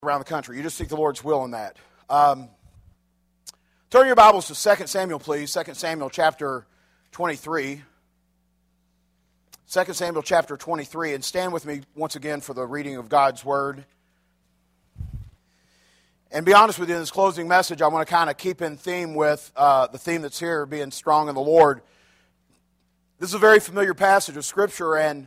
around the country. You just seek the Lord's will in that. Turn your Bibles to 2 Samuel, please. 2 Samuel chapter 23. 2 Samuel chapter 23. And stand with me once again for the reading of God's Word. And be honest with you, in this closing message, I want to kind of keep in theme with the theme that's here, being strong in the Lord. This is a very familiar passage of Scripture, and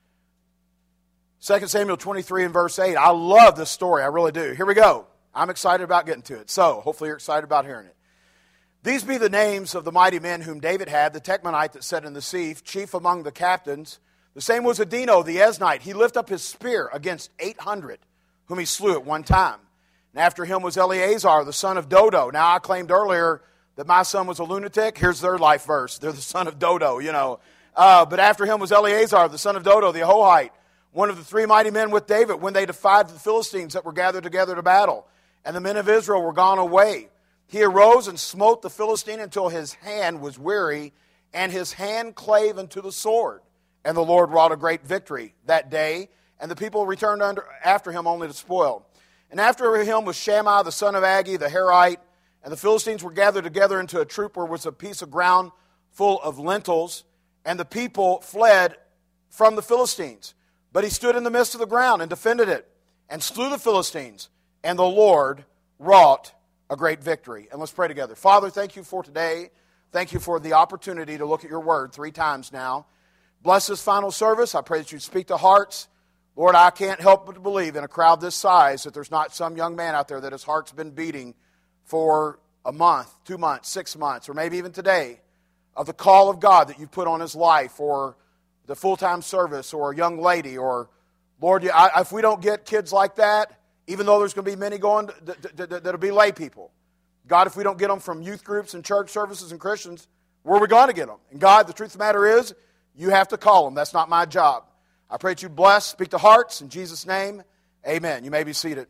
2 Samuel 23 and verse 8. I love this story. I really do. Here we go. I'm excited about getting to it. So, hopefully you're excited about hearing it. These be the names of the mighty men whom David had, the Techmanite that sat in the seat, chief among the captains. The same was Adino, the Eznite. He lifted up his spear against 800, whom he slew at one time. And after him was Eleazar, the son of Dodo. Now, I claimed earlier that my son was a lunatic. Here's their life verse. They're the son of Dodo, you know. But after him was Eleazar, the son of Dodo, the Ahohite, one of the three mighty men with David when they defied the Philistines that were gathered together to battle. And the men of Israel were gone away. He arose and smote the Philistine until his hand was weary, and his hand clave unto the sword. And the Lord wrought a great victory that day, and the people returned after him only to spoil. And after him was Shammah, the son of Agee, the Herite, and the Philistines were gathered together into a troop where was a piece of ground full of lentils, and the people fled from the Philistines. But he stood in the midst of the ground and defended it, and slew the Philistines, and the Lord wrought a great victory. And let's pray together. Father, thank you for today. Thank you for the opportunity to look at your word 3 times now. Bless this final service. I pray that you speak to hearts. Lord, I can't help but to believe in a crowd this size that there's not some young man out there that his heart's been beating for a month, 2 months, 6 months, or maybe even today, of the call of God that you've put on his life, or the full-time service, or a young lady, or, Lord, if we don't get kids like that, even though there's going to be many going that'll be lay people, God, if we don't get them from youth groups and church services and Christians, where are we going to get them? And God, the truth of the matter is, you have to call them. That's not my job. I pray that you bless, speak to hearts, in Jesus' name, amen. You may be seated.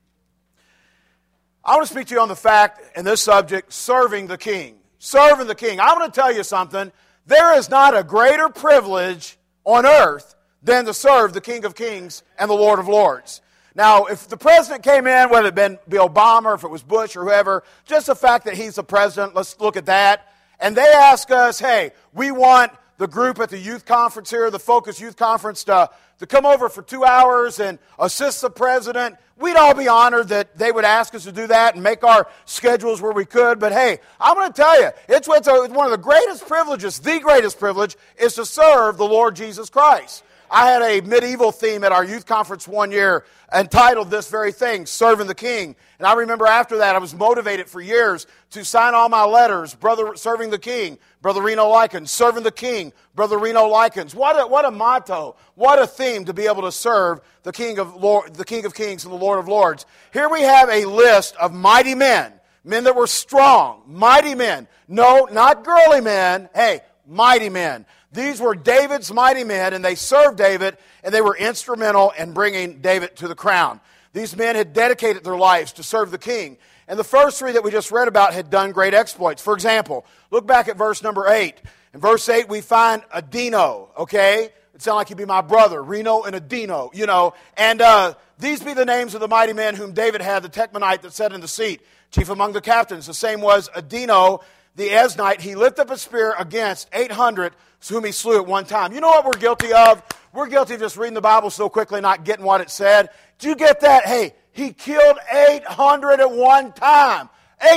I want to speak to you on the fact, in this subject, serving the King. Serving the King. I want to tell you something. There is not a greater privilege on earth than to serve the King of Kings and the Lord of Lords. Now, if the president came in, whether it be Obama or if it was Bush or whoever, just the fact that he's the president, let's look at that. And they ask us, hey, we want the group at the youth conference here, the Focus Youth Conference, to come over for 2 hours and assist the president. We'd all be honored that they would ask us to do that and make our schedules where we could. But hey, I'm going to tell you, it's one of the greatest privileges, the greatest privilege, is to serve the Lord Jesus Christ. I had a medieval theme at our youth conference one year entitled this very thing, Serving the King. And I remember after that, I was motivated for years to sign all my letters, Brother Serving the King, Brother Reno Likens, Serving the King, Brother Reno Likens. What a motto, what a theme to be able to serve the King of Kings and the Lord of Lords. Here we have a list of mighty men, men that were strong, mighty men. No, not girly men. Hey, mighty men. These were David's mighty men, and they served David, and they were instrumental in bringing David to the crown. These men had dedicated their lives to serve the king. And the first 3 that we just read about had done great exploits. For example, look back at verse number 8. In verse 8, we find Adino, okay? It sounds like he'd be my brother, Reno and Adino, you know. And these be the names of the mighty men whom David had, the Techmanite that sat in the seat, chief among the captains. The same was Adino, the Eznite. He lifted up a spear against 800, whom he slew at one time. You know what we're guilty of? We're guilty of just reading the Bible so quickly, not getting what it said. Did you get that? Hey, he killed 800 at one time.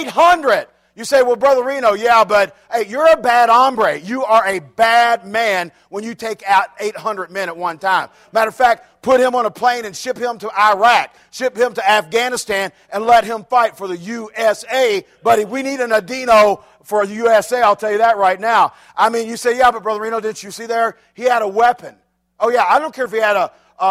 800! You say, well, Brother Reno, yeah, but hey, you're a bad hombre. You are a bad man when you take out 800 men at one time. Matter of fact, put him on a plane and ship him to Iraq, ship him to Afghanistan, and let him fight for the USA. Buddy, we need an Adino for the USA, I'll tell you that right now. I mean, you say, yeah, but Brother Reno, didn't you see there? He had a weapon. Oh, yeah, I don't care if he had a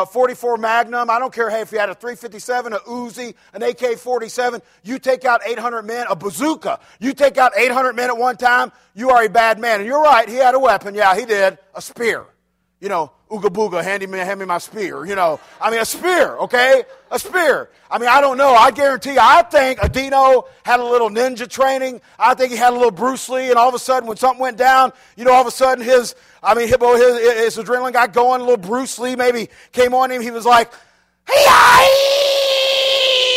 44 Magnum. I don't care if you had a 357, a Uzi, an AK-47. You take out 800 men, a bazooka. You take out 800 men at one time, you are a bad man. And you're right, he had a weapon. Yeah, he did. A spear. You know, ooga booga, hand me my spear. You know, I mean, a spear, okay? A spear. I mean, I don't know. I guarantee you, I think Adino had a little ninja training. I think he had a little Bruce Lee, and all of a sudden, when something went down, you know, all of a sudden his adrenaline got going. A little Bruce Lee maybe came on him. He was like, hey,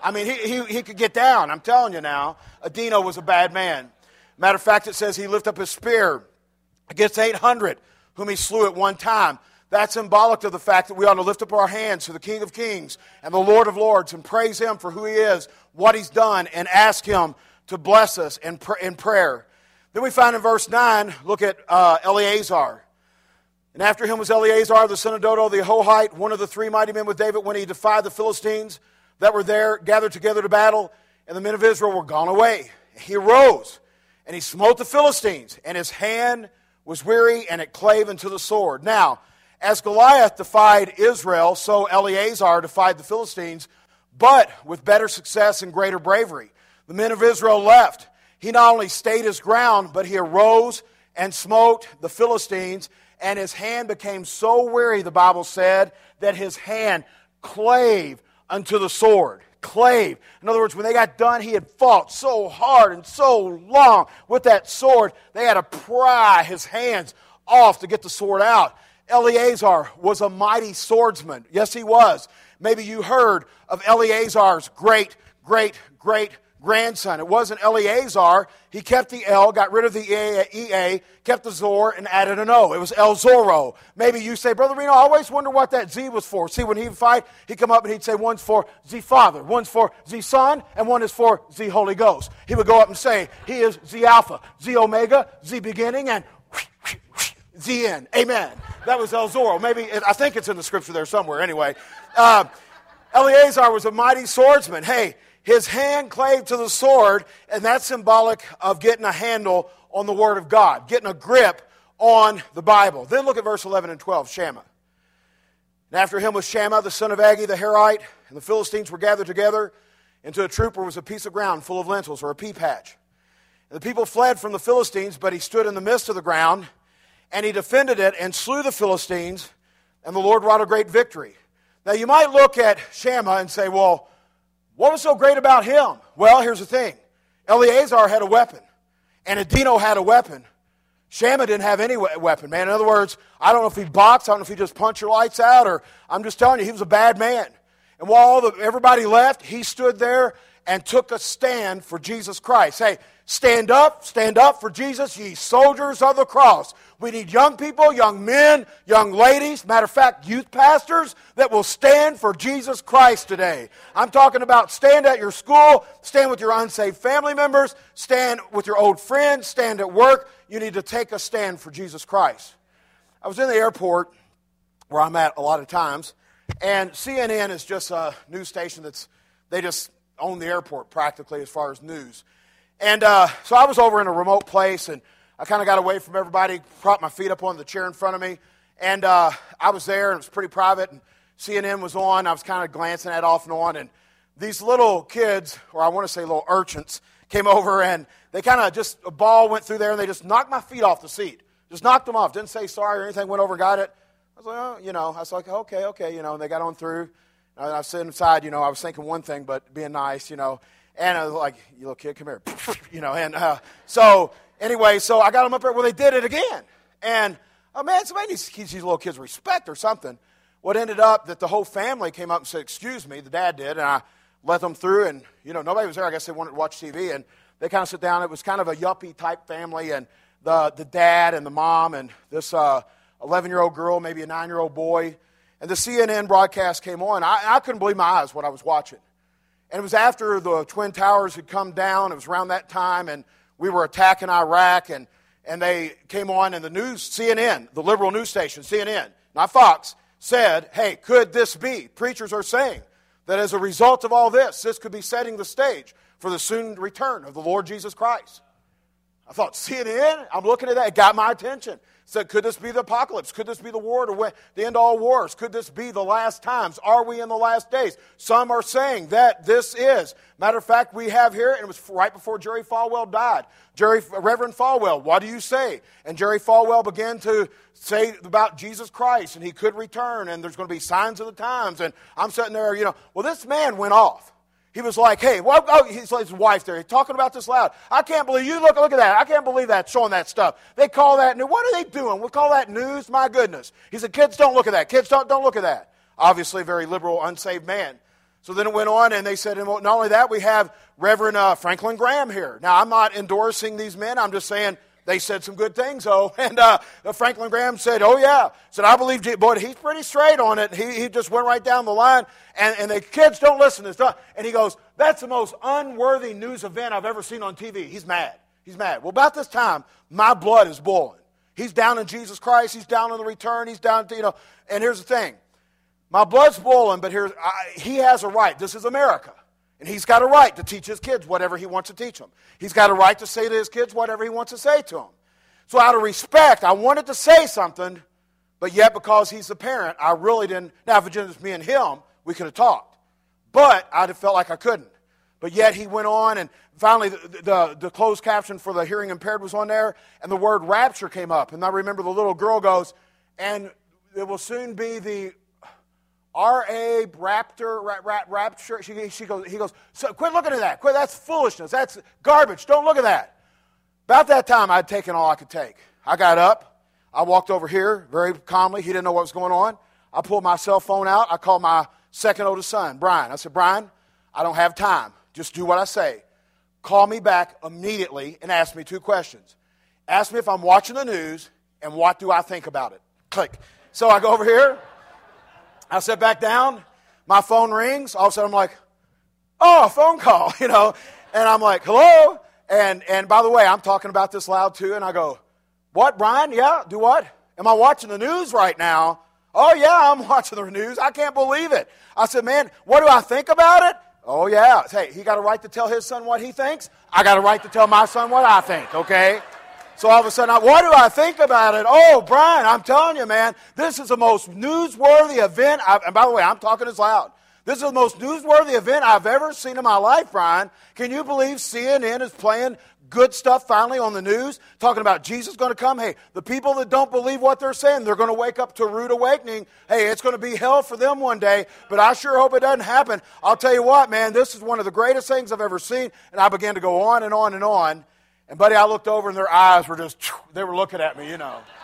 I mean, he could get down. I'm telling you now, Adino was a bad man. Matter of fact, it says he lifted up his spear against 800, whom he slew at one time. That's symbolic of the fact that we ought to lift up our hands to the King of Kings and the Lord of Lords and praise Him for who He is, what He's done, and ask Him to bless us in prayer. Then we find in verse 9, look at Eleazar. And after him was Eleazar, the son of Dodo the Ahohite, one of the three mighty men with David, when he defied the Philistines that were there, gathered together to battle, and the men of Israel were gone away. He arose, and he smote the Philistines, and his hand was weary, and it clave unto the sword. Now, as Goliath defied Israel, so Eleazar defied the Philistines, but with better success and greater bravery. The men of Israel left. He not only stayed his ground, but he arose and smote the Philistines, and his hand became so weary, the Bible said, that his hand clave unto the sword. Clave. In other words, when they got done, he had fought so hard and so long with that sword, they had to pry his hands off to get the sword out. Eleazar was a mighty swordsman. Yes, he was. Maybe you heard of Eleazar's great grandson. It wasn't Eleazar. He kept the L, got rid of the EA, kept the Zor, and added an O. It was El Zorro. Maybe you say, Brother Reno, I always wonder what that Z was for. See, when he would fight, he'd come up and he'd say, one's for the Father, one's for the Son, and one is for the Holy Ghost. He would go up and say, he is the Alpha, the Omega, the beginning, and the end. Amen. That was El Zorro. Maybe, I think it's in the scripture there somewhere. Anyway, Eleazar was a mighty swordsman. Hey, his hand clave to the sword, and that's symbolic of getting a handle on the Word of God, getting a grip on the Bible. Then look at verse 11 and 12, Shammah. And after him was Shammah, the son of Agee, the Herite, and the Philistines were gathered together into a troop where was a piece of ground full of lentils, or a pea patch. And the people fled from the Philistines, but he stood in the midst of the ground, and he defended it and slew the Philistines, and the Lord wrought a great victory. Now you might look at Shammah and say, well, what was so great about him? Well, here's the thing. Eleazar had a weapon, and Adino had a weapon. Shammah didn't have any weapon, man. In other words, I don't know if he boxed, I don't know if he just punched your lights out, or I'm just telling you, he was a bad man. And while everybody left, he stood there and took a stand for Jesus Christ. Hey, stand up for Jesus, ye soldiers of the cross. We need young people, young men, young ladies, matter of fact, youth pastors that will stand for Jesus Christ today. I'm talking about stand at your school, stand with your unsaved family members, stand with your old friends, stand at work. You need to take a stand for Jesus Christ. I was in the airport, where I'm at a lot of times, and CNN is just a news station they just own the airport practically as far as news. And so I was over in a remote place, and I kind of got away from everybody, propped my feet up on the chair in front of me, and I was there, and it was pretty private, and CNN was on. I was kind of glancing at it off and on, and these little kids, or I want to say little urchins, came over, and they kind of just, a ball went through there, and they just knocked my feet off the seat. Just knocked them off. Didn't say sorry or anything, went over and got it. I was like, oh, I was like, okay, and they got on through. And I was sitting inside, I was thinking one thing, but being nice, and I was like, you little kid, come here, and so anyway, so I got them up there, well, they did it again, and, oh man, somebody needs to teach these little kids respect or something. What ended up that the whole family came up and said, excuse me, the dad did, and I let them through, and, nobody was there. I guess they wanted to watch TV, and they kind of sit down. It was kind of a yuppie-type family, and the dad and the mom and this 11-year-old girl, maybe a 9-year-old boy. And the CNN broadcast came on. I couldn't believe my eyes what I was watching. And it was after the Twin Towers had come down. It was around that time, and we were attacking Iraq, and they came on, and the news, CNN, the liberal news station, CNN, not Fox, said, hey, could this be? Preachers are saying that as a result of all this could be setting the stage for the soon return of the Lord Jesus Christ. I thought, CNN? I'm looking at that. It got my attention. Said, could this be the apocalypse? Could this be the war to the end all wars? Could this be the last times? Are we in the last days? Some are saying that this is. Matter of fact, we have here, and it was right before Jerry Falwell died. Reverend Falwell, what do you say? And Jerry Falwell began to say about Jesus Christ, and he could return, and there's going to be signs of the times. And I'm sitting there, well, this man went off. He was like, hey, he's like his wife there. He's talking about this loud. I can't believe you. Look at that. I can't believe that, showing that stuff. They call that news. What are they doing? We call that news? My goodness. He said, kids, don't look at that. Kids, don't look at that. Obviously, a very liberal, unsaved man. So then it went on, and they said, and not only that, we have Reverend Franklin Graham here. Now, I'm not endorsing these men. I'm just saying they said some good things, though. And Franklin Graham said, oh, yeah. Said, I believe, boy, he's pretty straight on it. He just went right down the line. And the kids don't listen to this stuff. And he goes, that's the most unworthy news event I've ever seen on TV. He's mad. He's mad. Well, about this time, my blood is boiling. He's down in Jesus Christ. He's down on the return. He's down to, and here's the thing. My blood's boiling, but he has a right. This is America. And he's got a right to teach his kids whatever he wants to teach them. He's got a right to say to his kids whatever he wants to say to them. So out of respect, I wanted to say something, but yet because he's the parent, I really didn't. Now, if it was just me and him, we could have talked. But I'd have felt like I couldn't. But yet he went on, and finally the closed caption for the hearing impaired was on there, and the word rapture came up. And I remember the little girl goes, and it will soon be the R.A. Rapture. He goes, so quit looking at that. Quit, that's foolishness. That's garbage. Don't look at that. About that time, I'd taken all I could take. I got up. I walked over here very calmly. He didn't know what was going on. I pulled my cell phone out. I called my second oldest son, Brian. I said, Brian, I don't have time. Just do what I say. Call me back immediately and ask me 2 questions. Ask me if I'm watching the news, and what do I think about it? Click. So I go over here. I sit back down, my phone rings, all of a sudden I'm like, oh, a phone call, and I'm like, hello? And by the way, I'm talking about this loud too, and I go, what, Brian? Yeah, do what? Am I watching the news right now? Oh, yeah, I'm watching the news. I can't believe it. I said, man, what do I think about it? Oh, yeah. Hey, he got a right to tell his son what he thinks. I got a right to tell my son what I think, okay? So all of a sudden, what do I think about it? Oh, Brian, I'm telling you, man, this is the most newsworthy event. And by the way, I'm talking as loud. This is the most newsworthy event I've ever seen in my life, Brian. Can you believe CNN is playing good stuff finally on the news, talking about Jesus going to come? Hey, the people that don't believe what they're saying, they're going to wake up to a rude awakening. Hey, it's going to be hell for them one day, but I sure hope it doesn't happen. I'll tell you what, man, this is one of the greatest things I've ever seen. And I began to go on and on and on. And, buddy, I looked over, and their eyes were just, they were looking at me,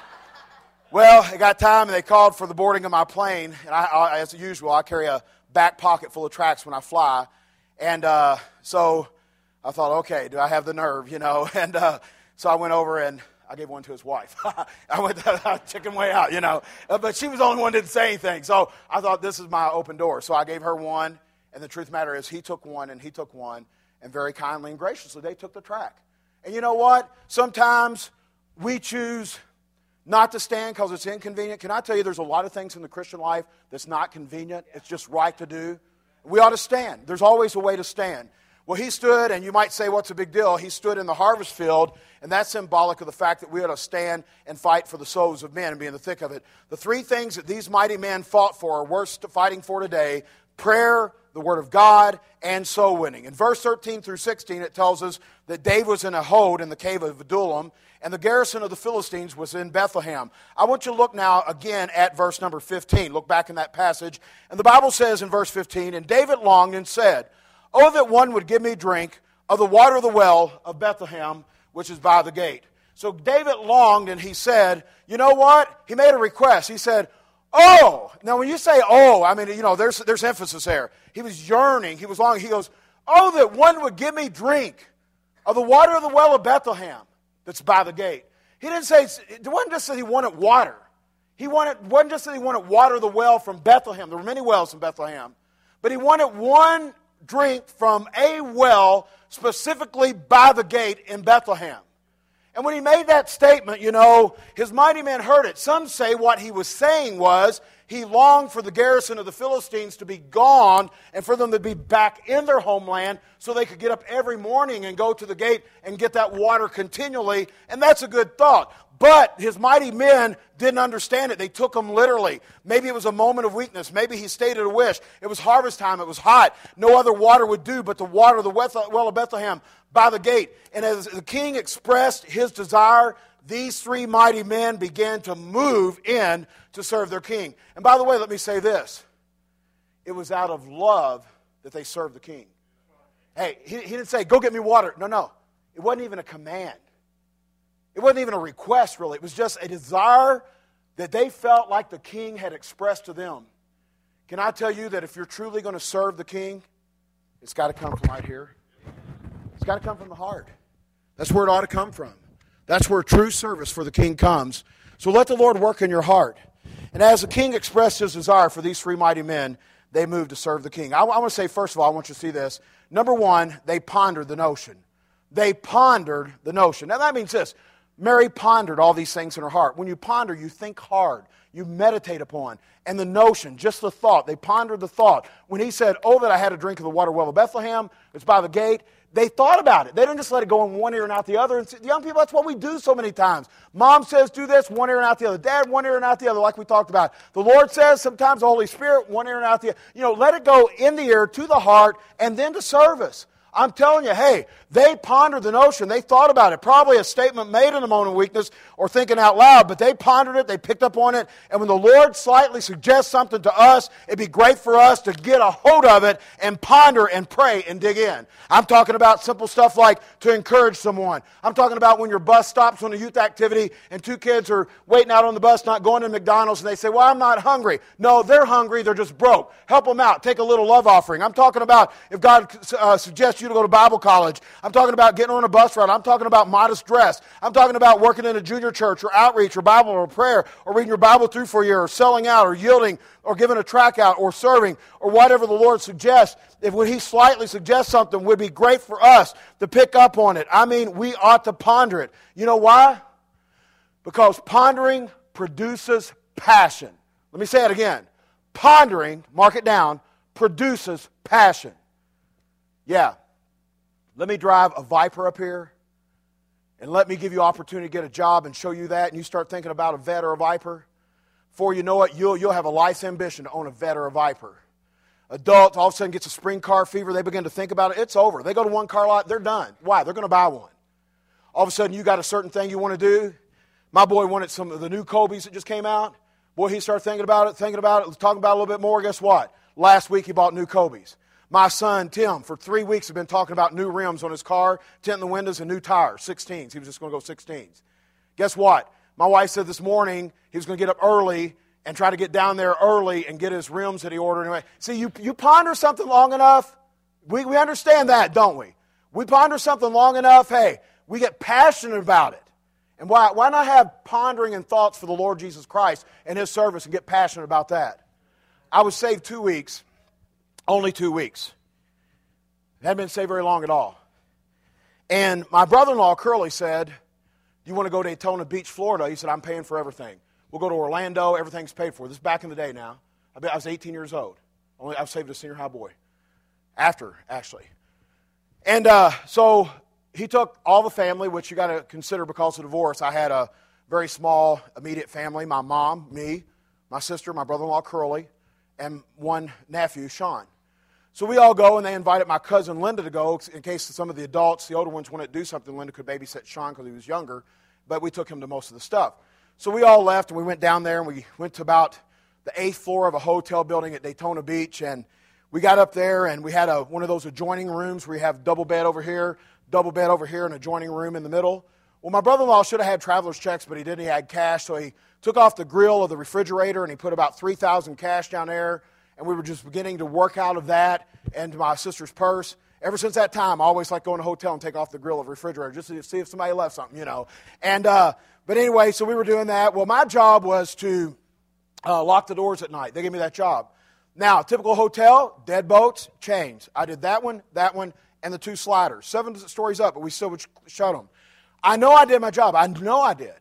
Well, it got time, and they called for the boarding of my plane. And I as usual, I carry a back pocket full of tracts when I fly. And so I thought, okay, do I have the nerve, And so I went over, and I gave one to his wife. I went chicken way out, But she was the only one that didn't say anything. So I thought, this is my open door. So I gave her one, and the truth of the matter is he took one, and he took one. And very kindly and graciously, they took the tract. And you know what? Sometimes we choose not to stand because it's inconvenient. Can I tell you there's a lot of things in the Christian life that's not convenient. It's just right to do. We ought to stand. There's always a way to stand. Well, he stood, and you might say, what's the big deal? He stood in the harvest field, and that's symbolic of the fact that we ought to stand and fight for the souls of men and be in the thick of it. The 3 things that these mighty men fought for are worth fighting for today: prayer, the Word of God, and soul winning. In verse 13 through 16, it tells us that David was in a hold in the cave of Adullam, and the garrison of the Philistines was in Bethlehem. I want you to look now again at verse number 15. Look back in that passage. And the Bible says in verse 15, and David longed and said, oh, that one would give me drink of the water of the well of Bethlehem, which is by the gate. So David longed, and he said, you know what? He made a request. He said, oh. Now, when you say oh, I mean, there's emphasis there. He was yearning. He was longing. He goes, oh, that one would give me drink of the water of the well of Bethlehem that's by the gate. He didn't say, it wasn't just that he wanted water. Wasn't just that he wanted water of the well from Bethlehem. There were many wells in Bethlehem. But he wanted one drink from a well specifically by the gate in Bethlehem. And when he made that statement, his mighty men heard it. Some say what he was saying was he longed for the garrison of the Philistines to be gone and for them to be back in their homeland so they could get up every morning and go to the gate and get that water continually. And that's a good thought. But his mighty men didn't understand it. They took him literally. Maybe it was a moment of weakness. Maybe he stated a wish. It was harvest time. It was hot. No other water would do but the water of the well of Bethlehem by the gate. And as the king expressed his desire, these 3 mighty men began to move in to serve their king. And by the way, let me say this. It was out of love that they served the king. Hey, he didn't say, go get me water. No. It wasn't even a command. It wasn't even a request, really. It was just a desire that they felt like the king had expressed to them. Can I tell you that if you're truly going to serve the King, it's got to come from right here. It's got to come from the heart. That's where it ought to come from. That's where true service for the King comes. So let the Lord work in your heart. And as the King expressed his desire for these three mighty men, they moved to serve the King. I want to say, first of all, I want you to see this. Number one, they pondered the notion. They pondered the notion. Now that means this. Mary pondered all these things in her heart. When you ponder, you think hard. You meditate upon. And the notion, just the thought, they pondered the thought. When he said, oh, that I had a drink of the water well of Bethlehem, it's by the gate, they thought about it. They didn't just let it go in one ear and out the other. And young people, that's what we do so many times. Mom says, do this, one ear and out the other. Dad, one ear and out the other, like we talked about. The Lord says, sometimes the Holy Spirit, one ear and out the other. Let it go in the ear, to the heart, and then to service. I'm telling you, hey, they pondered the notion. They thought about it. Probably a statement made in a moment of weakness or thinking out loud, but they pondered it. They picked up on it. And when the Lord slightly suggests something to us, it'd be great for us to get a hold of it and ponder and pray and dig in. I'm talking about simple stuff like to encourage someone. I'm talking about when your bus stops on a youth activity and two kids are waiting out on the bus, not going to McDonald's, and they say, well, I'm not hungry. No, they're hungry. They're just broke. Help them out. Take a little love offering. I'm talking about if God suggests you to go to Bible college. I'm talking about getting on a bus route. I'm talking about modest dress. I'm talking about working in a junior church or outreach or Bible or prayer or reading your Bible through for a year or selling out or yielding or giving a tract out or serving or whatever the Lord suggests. If when He slightly suggests something, would be great for us to pick up on it. I mean, we ought to ponder it. You know why? Because pondering produces passion. Let me say it again. Pondering, mark it down, produces passion. Yeah. Let me drive a Viper up here and let me give you opportunity to get a job and show you that, and you start thinking about a Vet or a Viper. Before you know it, you'll have a life's ambition to own a Vet or a Viper. Adults all of a sudden gets a spring car fever. They begin to think about it. It's over. They go to one car lot. They're done. Why? They're going to buy one. All of a sudden you got a certain thing you want to do. My boy wanted some of the new Kobe's that just came out. Boy, he started thinking about it, talking about it a little bit more. Guess what? Last week he bought new Kobe's. My son, Tim, for 3 weeks has been talking about new rims on his car, tinting the windows, and new tires, 16s. He was just going to go 16s. Guess what? My wife said this morning he was going to get up early and try to get down there early and get his rims that he ordered. Anyway, see, you ponder something long enough, we understand that, don't we? We ponder something long enough, hey, we get passionate about it. And why not have pondering and thoughts for the Lord Jesus Christ and His service and get passionate about that? I was saved 2 weeks. Only 2 weeks. It hadn't been saved very long at all. And my brother-in-law, Curly, said, do you want to go to Daytona Beach, Florida? He said, I'm paying for everything. We'll go to Orlando. Everything's paid for. This is back in the day now. I was 18 years old. I was saved as a senior high boy. After, actually. And so he took all the family, which you got to consider because of divorce. I had a very small, immediate family. My mom, me, my sister, my brother-in-law, Curly, and one nephew, Sean. So we all go, and they invited my cousin Linda to go in case some of the adults, the older ones, wanted to do something. Linda could babysit Sean because he was younger, but we took him to most of the stuff. So we all left, and we went down there, and we went to about the 8th floor of a hotel building at Daytona Beach, and we got up there, and we had one of those adjoining rooms where you have double bed over here, and adjoining room in the middle. Well, my brother-in-law should have had traveler's checks, but he didn't. He had cash, so he took off the grill of the refrigerator, and he put about $3,000 cash down there, and we were just beginning to work out of that into my sister's purse. Ever since that time, I always like going to a hotel and take off the grill of the refrigerator just to see if somebody left something, And but anyway, so we were doing that. Well, my job was to lock the doors at night. They gave me that job. Now, typical hotel, deadbolts, chains. I did that one, and the 2 sliders. 7 stories up, but we still would shut them. I know I did my job. I know I did.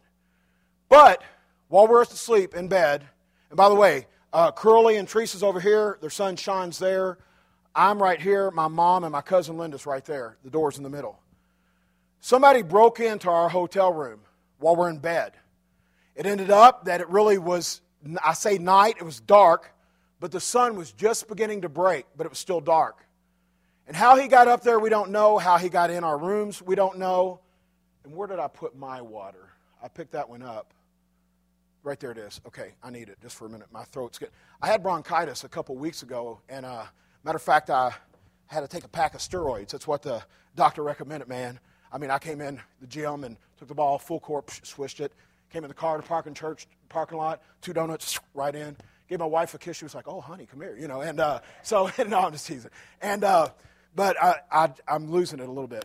But while we're asleep in bed, and by the way, Curly and Teresa's over here. Their son Sean's there. I'm right here. My mom and my cousin Linda's right there. The door's in the middle. Somebody broke into our hotel room while we're in bed. It ended up that it really was, I say night, it was dark, but the sun was just beginning to break, but it was still dark. And how he got up there, we don't know. How he got in our rooms, we don't know. And where did I put my water? I picked that one up. Right there it is. Okay, I need it just for a minute. My throat's good. I had bronchitis a couple weeks ago, and matter of fact, I had to take a pack of steroids. That's what the doctor recommended, man. I mean, I came in the gym and took the ball full court, swished it. Came in the car to parking lot, 2 donuts, right in. Gave my wife a kiss. She was like, "Oh, honey, come here," And so, no, I'm just teasing. And but I'm losing it a little bit.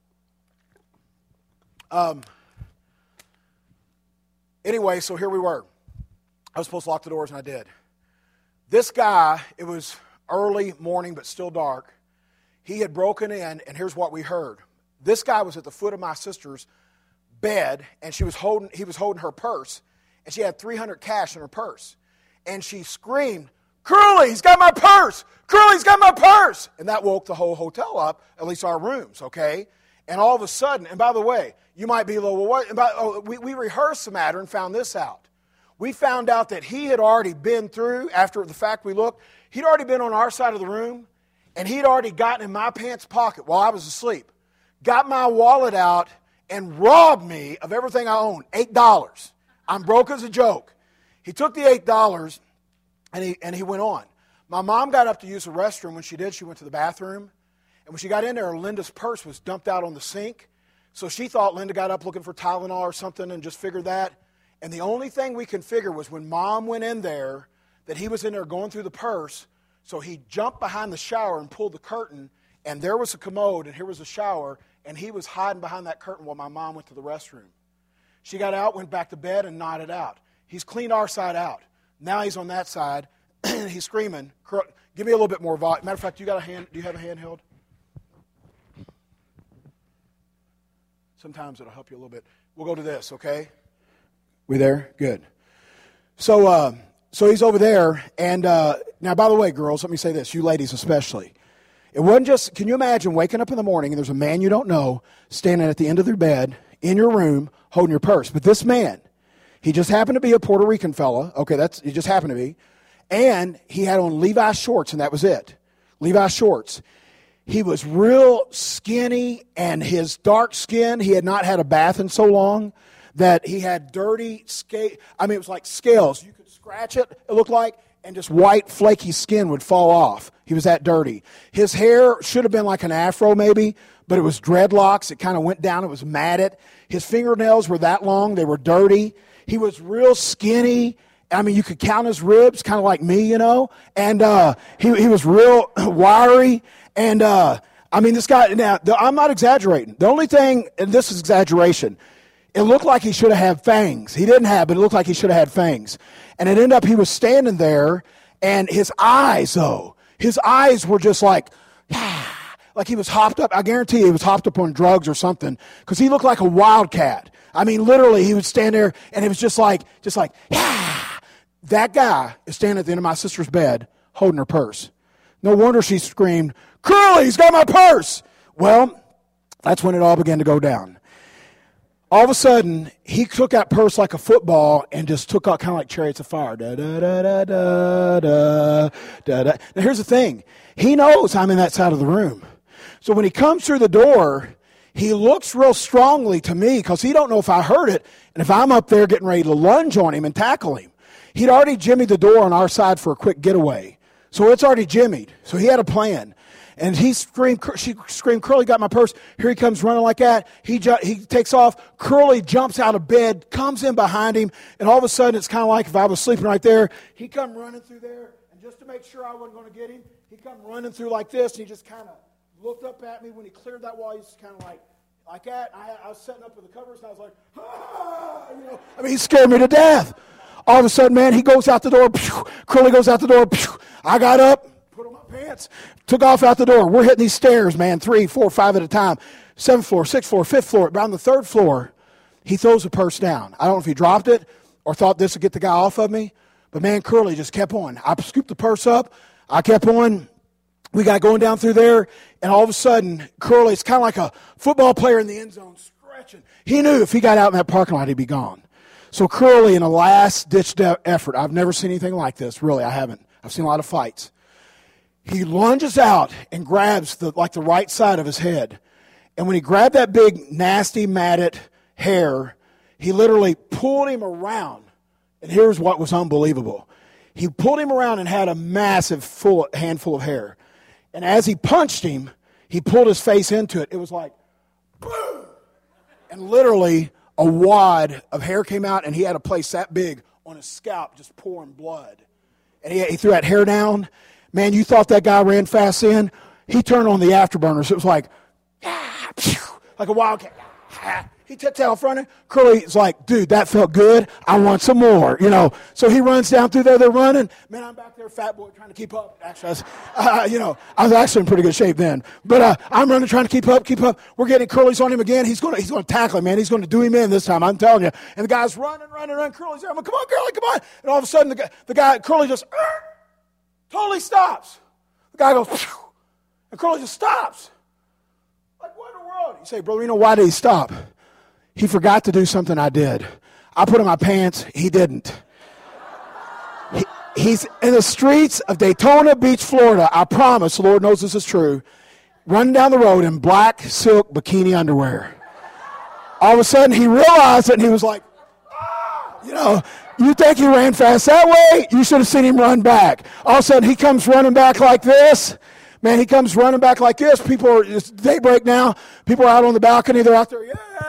Anyway, so here we were. I was supposed to lock the doors, and I did. This guy, it was early morning, but still dark. He had broken in, and here's what we heard. This guy was at the foot of my sister's bed, and he was holding her purse, and she had $300 cash in her purse. And she screamed, "Curly, he's got my purse! Curly's got my purse!" And that woke the whole hotel up, at least our rooms, okay? And all of a sudden, and by the way, you might be a little, well, what? We rehearsed the matter and found this out. We found out that he had already been through, after the fact we looked, he'd already been on our side of the room, and he'd already gotten in my pants pocket while I was asleep, got my wallet out, and robbed me of everything I owned, $8. I'm broke as a joke. He took the $8, and he went on. My mom got up to use the restroom. When she did, she went to the bathroom. And when she got in there, Linda's purse was dumped out on the sink. So she thought Linda got up looking for Tylenol or something and just figured that. And the only thing we can figure was when Mom went in there, that he was in there going through the purse. So he jumped behind the shower and pulled the curtain, and there was a commode, and here was a shower, and he was hiding behind that curtain while my mom went to the restroom. She got out, went back to bed, and nodded out. He's cleaned our side out. Now he's on that side. He's screaming. Give me a little bit more volume. Matter of fact, do you have a handheld? Sometimes it'll help you a little bit. We'll go to this, okay? We there? Good. So he's over there, and now, by the way, girls, let me say this, you ladies especially. It wasn't just, can you imagine waking up in the morning and there's a man you don't know standing at the end of their bed in your room holding your purse? But this man, he just happened to be a Puerto Rican fella. Okay, he just happened to be. And he had on Levi's shorts, and that was it. Levi's shorts. He was real skinny, and his dark skin, he had not had a bath in so long that he had dirty it was like scales. You could scratch it looked like, and just white, flaky skin would fall off. He was that dirty. His hair should have been like an afro maybe, but it was dreadlocks. It kind of went down. It was matted. His fingernails were that long. They were dirty. He was real skinny. I mean, you could count his ribs, kind of like me, And he was real wiry. And, this guy, now, I'm not exaggerating. The only thing, and this is exaggeration, it looked like he should have had fangs. He didn't have, but it looked like he should have had fangs. And it ended up, he was standing there, and his eyes were just like he was hopped up. I guarantee he was hopped up on drugs or something, because he looked like a wildcat. I mean, literally, he would stand there, and it was just like, that guy is standing at the end of my sister's bed holding her purse. No wonder she screamed, "Curly, he's got my purse!" Well, that's when it all began to go down. All of a sudden, he took that purse like a football and just took out kind of like chariots of fire. Da, da, da, da, da, da, da, da. Now, here's the thing. He knows I'm in that side of the room. So when he comes through the door, he looks real strongly to me because he don't know if I heard it and if I'm up there getting ready to lunge on him and tackle him. He'd already jimmied the door on our side for a quick getaway. So it's already jimmied. So he had a plan. And she screamed, "Curly got my purse." Here he comes running like that. He takes off. Curly jumps out of bed, comes in behind him, and all of a sudden it's kind of like if I was sleeping right there, he come running through there, and just to make sure I wasn't going to get him, he come running through like this, and he just kind of looked up at me. When he cleared that wall, he was kind of like that. I was setting up with the covers, and I was like, "Ah!" He scared me to death. All of a sudden, man, he goes out the door. Curly goes out the door. I got up, put on my pants, took off out the door. We're hitting these stairs, man, 3, 4, 5 at a time. 7th floor, 6th floor, 5th floor. Around the 3rd floor, he throws the purse down. I don't know if he dropped it or thought this would get the guy off of me, but, man, Curly just kept on. I scooped the purse up. I kept on. We got going down through there, and all of a sudden, Curly, it's kind of like a football player in the end zone, stretching. He knew if he got out in that parking lot, he'd be gone. So Curly, in a last-ditch effort, I've never seen anything like this, really, I haven't. I've seen a lot of fights. He lunges out and grabs the right side of his head. And when he grabbed that big, nasty, matted hair, he literally pulled him around. And here's what was unbelievable. He pulled him around and had a massive handful of hair. And as he punched him, he pulled his face into it. It was like, boom! And literally, a wad of hair came out, and he had a place that big on his scalp just pouring blood. and he threw that hair down. Man, you thought that guy ran fast in. He turned on the afterburners. It was like, like a wildcat. He took out front of it. Curly's like, dude, that felt good. I want some more, So he runs down through there. They're running. Man, I'm back there, fat boy, trying to keep up. Actually, I was actually in pretty good shape then. But I'm running, trying to keep up. We're getting Curly's on him again. He's going to tackle him, man. He's going to do him in this time. I'm telling you. And the guy's running. Curly's there. I'm like, come on, Curly, come on. And all of a sudden, the guy, Curly just totally stops. The guy goes, phew, and Curly just stops. Like, what in the world? You say, Brother Reno, why did he stop? He forgot to do something I did. I put on my pants. He didn't. He's in the streets of Daytona Beach, Florida. I promise, the Lord knows this is true, running down the road in black silk bikini underwear. All of a sudden, he realized it, and he was like, you think he ran fast that way? You should have seen him run back. All of a sudden, he comes running back like this. Man, he comes running back like this. It's daybreak now. People are out on the balcony. They're out there,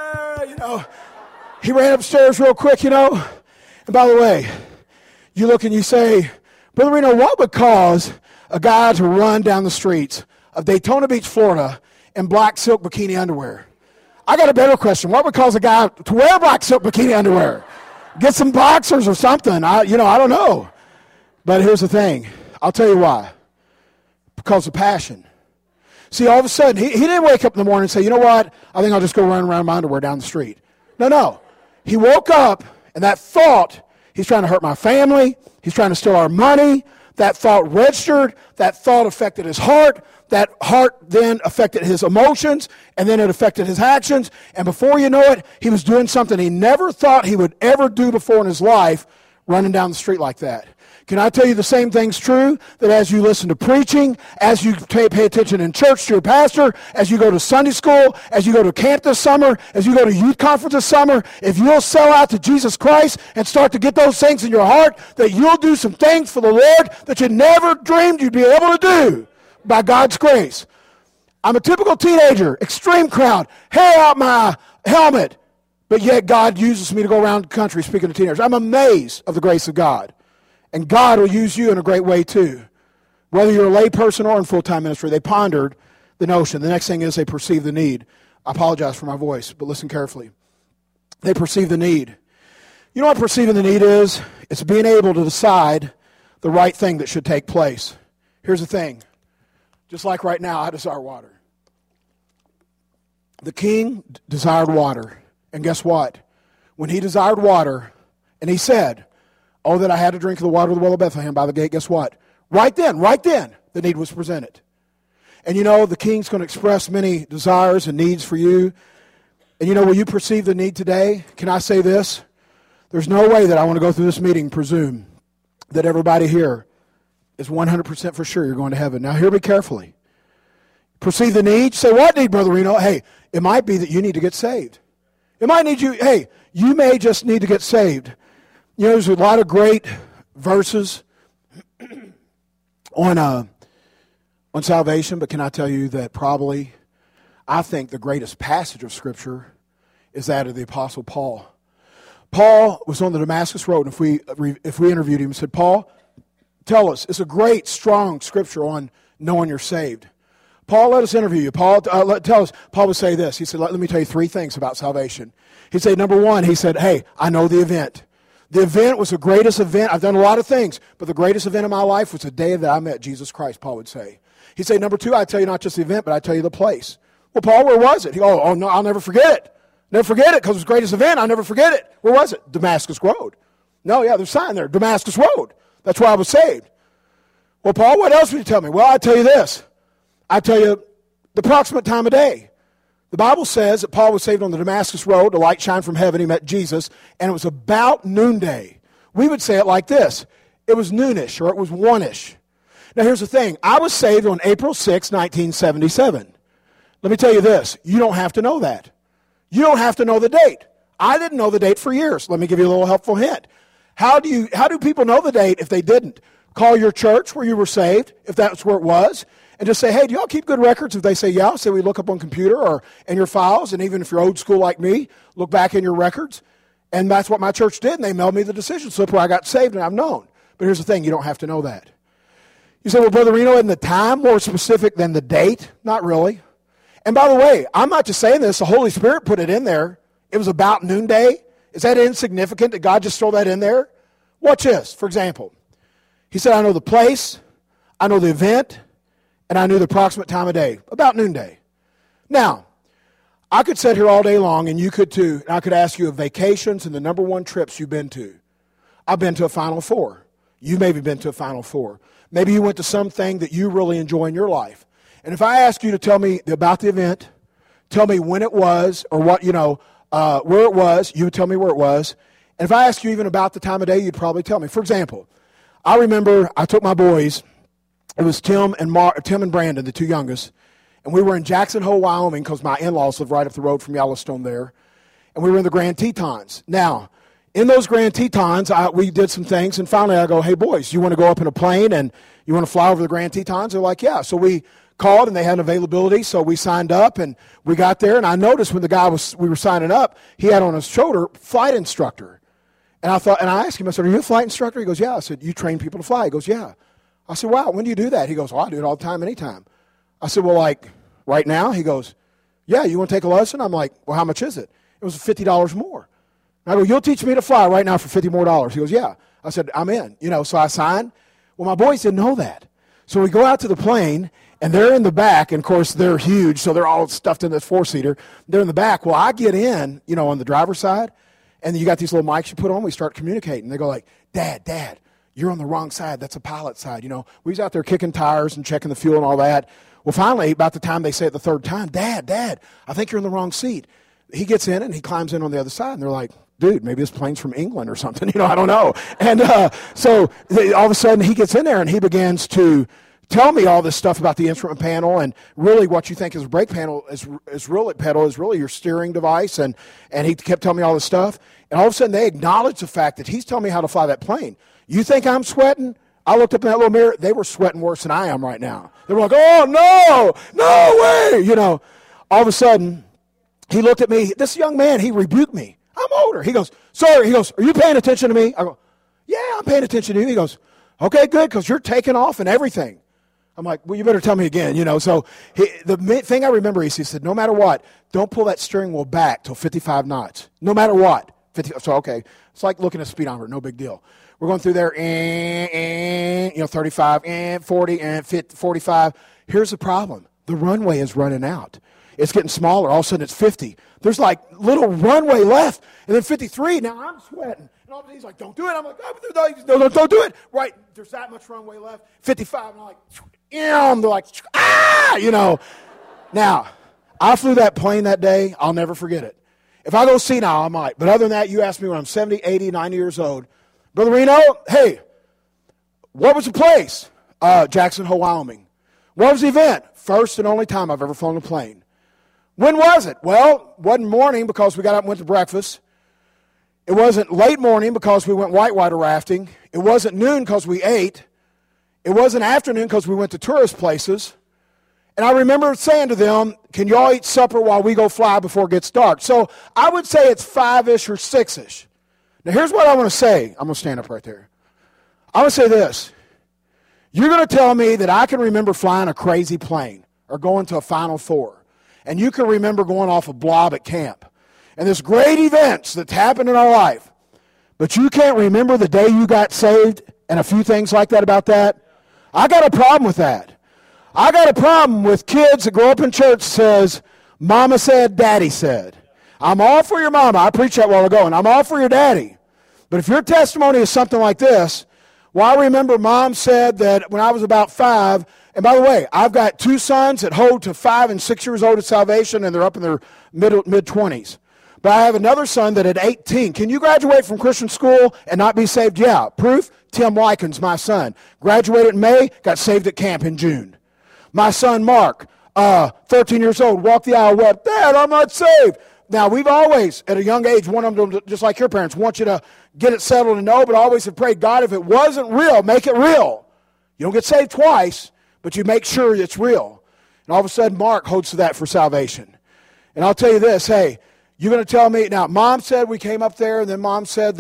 He ran upstairs real quick, And by the way, you look and you say, Brother Reno, what would cause a guy to run down the streets of Daytona Beach, Florida in black silk bikini underwear? I got a better question. What would cause a guy to wear black silk bikini underwear? Get some boxers or something. I don't know. But here's the thing. I'll tell you why. Because of passion. See, all of a sudden, he didn't wake up in the morning and say, you know what? I think I'll just go run around my underwear down the street. No. He woke up, and that thought, he's trying to hurt my family. He's trying to steal our money. That thought registered. That thought affected his heart. That heart then affected his emotions, and then it affected his actions. And before you know it, he was doing something he never thought he would ever do before in his life, running down the street like that. Can I tell you the same thing's true? That as you listen to preaching, as you pay attention in church to your pastor, as you go to Sunday school, as you go to camp this summer, as you go to youth conference this summer, if you'll sell out to Jesus Christ and start to get those things in your heart, that you'll do some things for the Lord that you never dreamed you'd be able to do by God's grace. I'm a typical teenager, extreme crowd, hair out my helmet, but yet God uses me to go around the country speaking to teenagers. I'm amazed of the grace of God. And God will use you in a great way too. Whether you're a lay person or in full-time ministry, they pondered the notion. The next thing is they perceive the need. I apologize for my voice, but listen carefully. They perceive the need. You know what perceiving the need is? It's being able to decide the right thing that should take place. Here's the thing. Just like right now, I desire water. The king desired water. And guess what? When he desired water, and he said, oh, that I had to drink of the water of the well of Bethlehem by the gate. Guess what? Right then, the need was presented. And the king's going to express many desires and needs for you. And will you perceive the need today? Can I say this? There's no way that I want to go through this meeting and presume that everybody here is 100% for sure you're going to heaven. Now, hear me carefully. Perceive the need. Say, what need, Brother Reno? Hey, it might be that you need to get saved. It might need you may just need to get saved. There's a lot of great verses on salvation, but can I tell you that probably, I think the greatest passage of Scripture is that of the Apostle Paul. Paul was on the Damascus Road, and if we interviewed him and said, Paul, tell us, it's a great, strong Scripture on knowing you're saved. Paul, let us interview you. Paul, tell us. Paul would say this. He said, let me tell you three things about salvation. He'd say, number one, he said, hey, I know the event. The event was the greatest event. I've done a lot of things, but the greatest event of my life was the day that I met Jesus Christ, Paul would say. He'd say, number two, I tell you not just the event, but I tell you the place. Well, Paul, where was it? Oh, no, I'll never forget it. Never forget it because it was the greatest event. I'll never forget it. Where was it? Damascus Road. No, yeah, there's a sign there, Damascus Road. That's where I was saved. Well, Paul, what else would you tell me? Well, I tell you this. I tell you the approximate time of day. The Bible says that Paul was saved on the Damascus Road. The light shined from heaven. He met Jesus. And it was about noonday. We would say it like this. It was noonish or it was one-ish. Now, here's the thing. I was saved on April 6, 1977. Let me tell you this. You don't have to know that. You don't have to know the date. I didn't know the date for years. Let me give you a little helpful hint. How do people know the date if they didn't? Call your church where you were saved, if that's where it was, and just say, hey, do y'all keep good records? If they say, yeah, say we look up on computer or in your files, and even if you're old school like me, look back in your records. And that's what my church did, and they mailed me the decision slip where I got saved, and I've known. But here's the thing, you don't have to know that. You say, well, Brother Reno, isn't the time more specific than the date? Not really. And by the way, I'm not just saying this. The Holy Spirit put it in there. It was about noonday. Is that insignificant that God just throw that in there? Watch this. For example, he said, I know the place, I know the event, and I knew the approximate time of day, about noonday. Now, I could sit here all day long, and you could too, and I could ask you of vacations and the number one trips you've been to. I've been to a Final Four. You've maybe been to a Final Four. Maybe you went to something that you really enjoy in your life. And if I ask you to tell me about the event, tell me when it was or what, where it was, you would tell me where it was. And if I ask you even about the time of day, you'd probably tell me. For example, I remember I took my boys. It was Tim and Brandon, the two youngest. And we were in Jackson Hole, Wyoming, because my in-laws live right up the road from Yellowstone there. And we were in the Grand Tetons. Now, in those Grand Tetons, we did some things, and finally I go, hey, boys, you want to go up in a plane and you want to fly over the Grand Tetons? They're like, yeah. So we called, and they had an availability, so we signed up, and we got there, and I noticed when we were signing up, he had on his shoulder, flight instructor. And I asked him, I said, are you a flight instructor? He goes, yeah. I said, you train people to fly? He goes, yeah. I said, wow, when do you do that? He goes, well, I do it all the time, anytime. I said, well, like right now? He goes, yeah, you want to take a lesson? I'm like, well, how much is it? It was $50 more. I go, you'll teach me to fly right now for $50 more. He goes, yeah. I said, I'm in. So I signed. Well, my boys didn't know that. So we go out to the plane, and they're in the back, and of course they're huge, so they're all stuffed in this four-seater. They're in the back. Well, I get in, on the driver's side, and you got these little mics you put on. We start communicating. They go like, Dad, you're on the wrong side. That's a pilot side. We was out there kicking tires and checking the fuel and all that. Well, finally, about the time they say it the third time, Dad, I think you're in the wrong seat. He gets in, and he climbs in on the other side, and they're like, dude, maybe this plane's from England or something. I don't know. And so all of a sudden he gets in there and he begins to tell me all this stuff about the instrument panel, and really what you think is a brake panel is really your steering device. And he kept telling me all this stuff. And all of a sudden they acknowledge the fact that he's telling me how to fly that plane. You think I'm sweating? I looked up in that little mirror. They were sweating worse than I am right now. They were like, oh, no way. All of a sudden he looked at me. This young man, he rebuked me. I'm older. He goes, sir, are you paying attention to me? I go, yeah, I'm paying attention to you. He goes, okay, good, because you're taking off and everything. I'm like, well, you better tell me again, So the thing I remember is he said, no matter what, don't pull that steering wheel back till 55 knots. No matter what. So, okay, it's like looking at a speedometer, no big deal. We're going through there, 35, 40, 50, 45. Here's the problem. The runway is running out. It's getting smaller. All of a sudden, it's 50. There's like little runway left. And then 53. Now I'm sweating. And all of a sudden, he's like, don't do it. I'm like, no, don't do it. Right. There's that much runway left. 55. And I'm like, they're like, Now, I flew that plane that day. I'll never forget it. If I go senile, I might. But other than that, you ask me when I'm 70, 80, 90 years old, Brother Reno, hey, what was the place? Jackson Hole, Wyoming. What was the event? First and only time I've ever flown a plane. When was it? Well, it wasn't morning because we got up and went to breakfast. It wasn't late morning because we went whitewater rafting. It wasn't noon because we ate. It wasn't afternoon because we went to tourist places. And I remember saying to them, can y'all eat supper while we go fly before it gets dark? So I would say it's 5-ish or 6-ish. Now here's what I want to say. I'm going to stand up right there. I want to say this. You're going to tell me that I can remember flying a crazy plane or going to a Final Four. And you can remember going off a blob at camp. And there's great events that happened in our life. But you can't remember the day you got saved and a few things like that about that? I got a problem with that. I got a problem with kids that grow up in church says, Mama said, Daddy said. I'm all for your mama. I preached that a while ago, and I'm all for your daddy. But if your testimony is something like this, well, I remember Mom said that when I was about 5, and by the way, I've got 2 sons that hold to 5 and 6 years old at salvation, and they're up in their mid-20s. But I have another son that at 18, can you graduate from Christian school and not be saved? Yeah. Proof? Tim Likens, my son. Graduated in May, got saved at camp in June. My son Mark, 13 years old, walked the aisle, wept, Dad, I'm not saved. Now, we've always, at a young age, wanted them to, just like your parents, want you to get it settled and know, but always have prayed, God, if it wasn't real, make it real. You don't get saved twice, but you make sure it's real. And all of a sudden, Mark holds to that for salvation. And I'll tell you this, hey, you're going to tell me, now, Mom said we came up there, and then Mom said that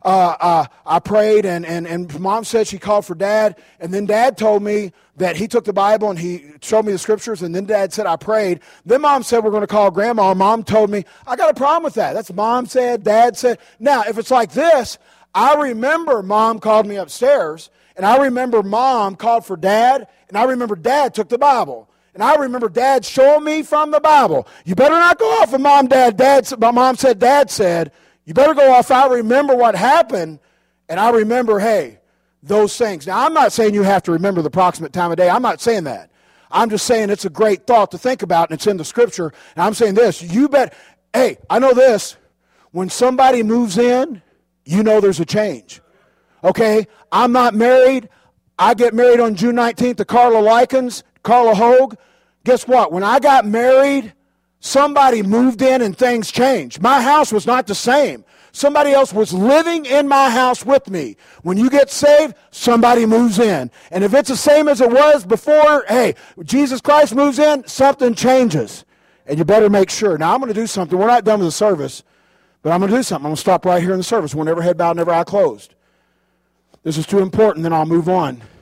I prayed, and Mom said she called for Dad, and then Dad told me that he took the Bible and he showed me the scriptures, and then Dad said I prayed. Then Mom said we're going to call Grandma. Mom told me, I got a problem with that. That's Mom said, Dad said. Now, if it's like this, I remember Mom called me upstairs, and I remember Mom called for Dad, and I remember Dad took the Bible. And I remember Dad showing me from the Bible. You better not go off of Mom said, Dad said. You better go off. I remember what happened, and I remember, hey, those things. Now, I'm not saying you have to remember the approximate time of day. I'm not saying that. I'm just saying it's a great thought to think about, and it's in the Scripture. And I'm saying this. Hey, I know this. When somebody moves in, you know there's a change. Okay? I'm not married. I get married on June 19th to Carla Hogue. Guess what? When I got married, somebody moved in and things changed. My house was not the same. Somebody else was living in my house with me. When you get saved, somebody moves in. And if it's the same as it was before, hey, Jesus Christ moves in, something changes. And you better make sure. Now, I'm going to do something. We're not done with the service, but I'm going to do something. I'm going to stop right here in the service. We'll never head bowed, never eye closed. This is too important, then I'll move on.